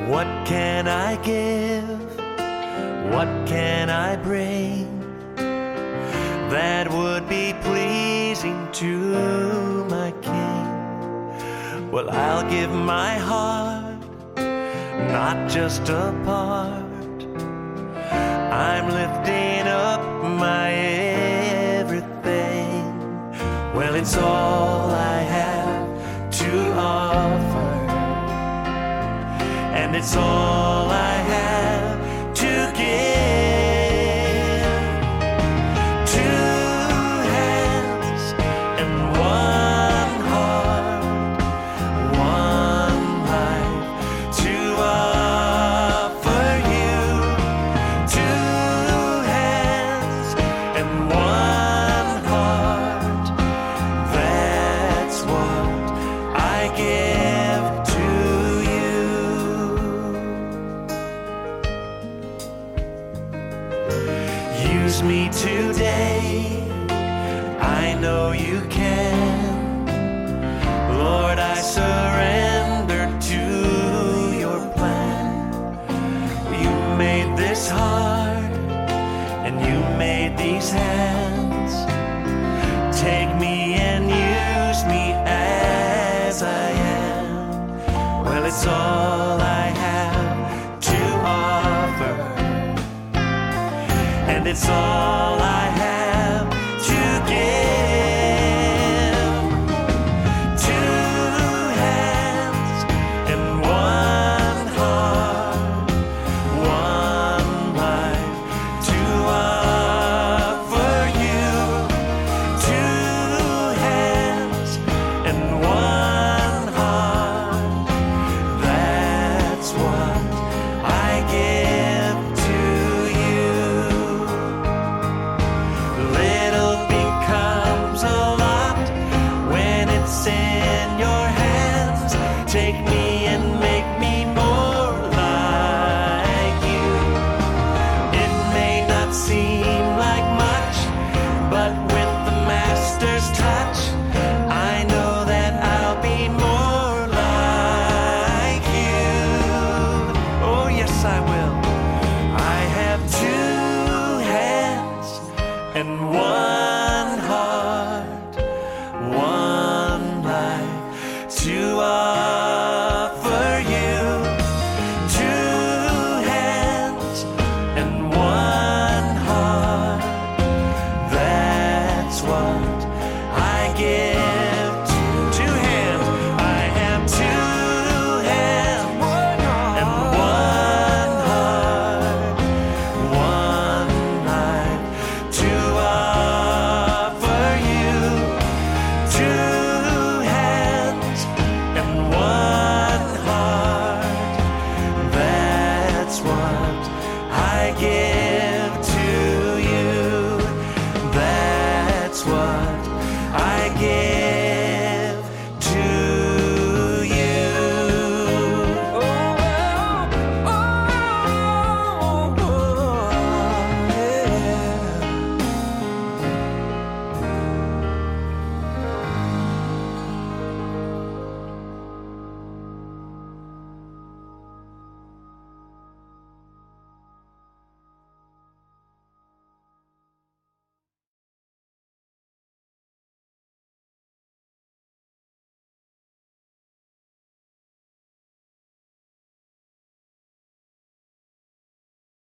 What can I give? What can I bring that would be pleasing to my King? Well, I'll give my heart, not just a part. I'm lifting up my everything. Well, it's all I have to offer, and it's all I have to give. Two hands and one heart, one life to offer you. Two hands and one heart, that's what I give to you. Use me today, I know you can. Lord, I surrender to your plan. You made this heart, and you made these hands. Take me and use me as I am. Well, it's all I have to offer, and it's all I